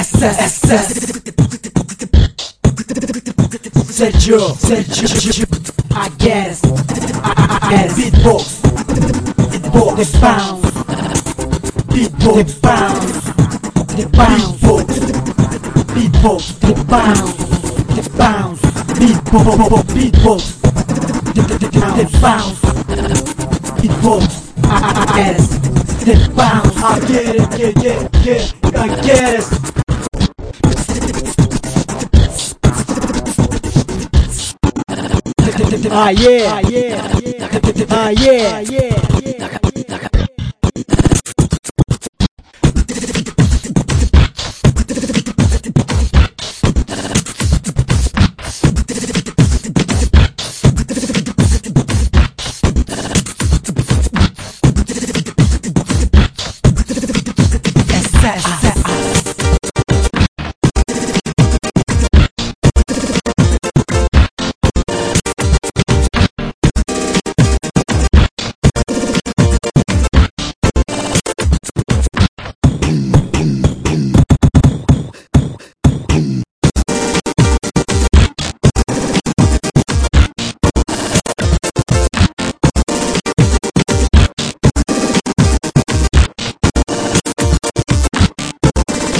Sergio, I get it, I get it. Beatbox, the bounce, beatbox, the bounce, the bounce, beatbox, the bounce, the bounce, beatbox, the bounce, beatbox, I get it, the bounce, I get it, I get it. Ah yeah, ah yeah.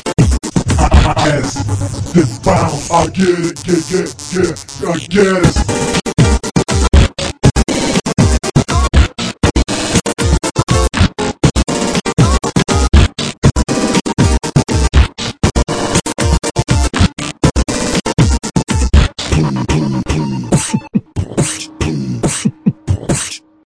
The bounce, I get it, I get it.